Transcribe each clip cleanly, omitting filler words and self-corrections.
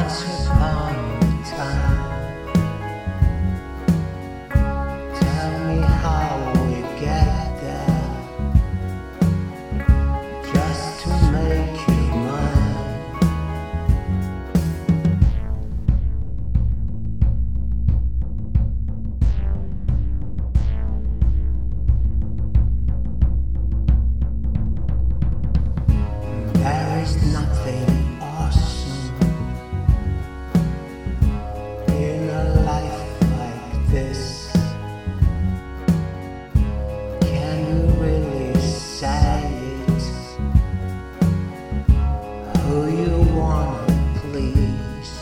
Once upon a time, tell me how we get there, just to make you mine. There is nothing awesome in a life like this. Can you really say it? Who you wanna please?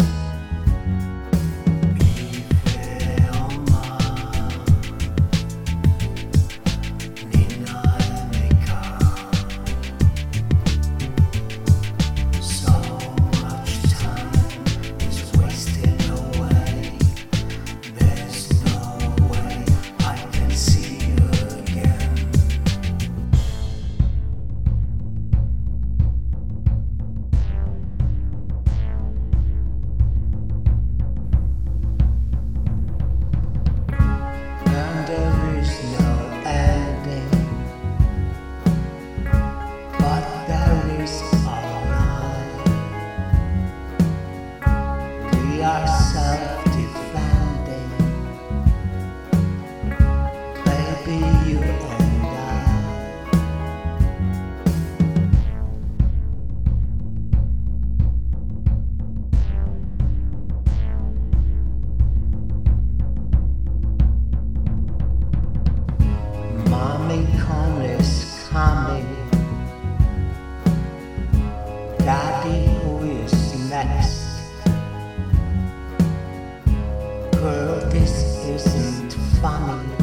There is no ending, but there is alright. We are self-defending, baby, you and I. Mommy corn is coming. Daddy, who is next? Girl, this isn't funny.